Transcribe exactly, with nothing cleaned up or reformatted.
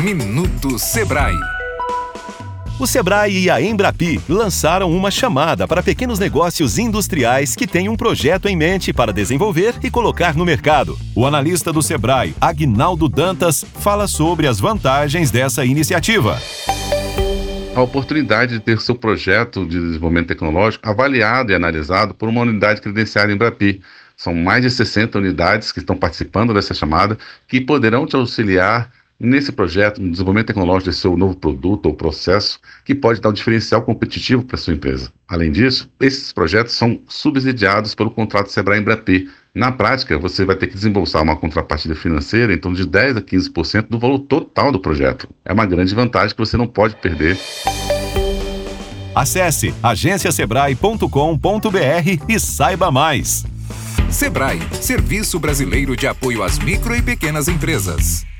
Minuto Sebrae. O Sebrae e a Embrapi lançaram uma chamada para pequenos negócios industriais que têm um projeto em mente para desenvolver e colocar no mercado. O analista do Sebrae, Aguinaldo Dantas, fala sobre as vantagens dessa iniciativa. A oportunidade de ter seu projeto de desenvolvimento tecnológico avaliado e analisado por uma unidade credenciada Embrapi. São mais de sessenta unidades que estão participando dessa chamada, que poderão te auxiliar nesse projeto, no desenvolvimento tecnológico de seu novo produto ou processo, que pode dar um diferencial competitivo para a sua empresa. Além disso, esses projetos são subsidiados pelo contrato Sebrae-Embrapi. Na prática, você vai ter que desembolsar uma contrapartida financeira em torno de dez a quinze por cento do valor total do projeto. É uma grande vantagem que você não pode perder. Acesse agência sebrae ponto com ponto br e saiba mais. Sebrae, Serviço Brasileiro de Apoio às Micro e Pequenas Empresas.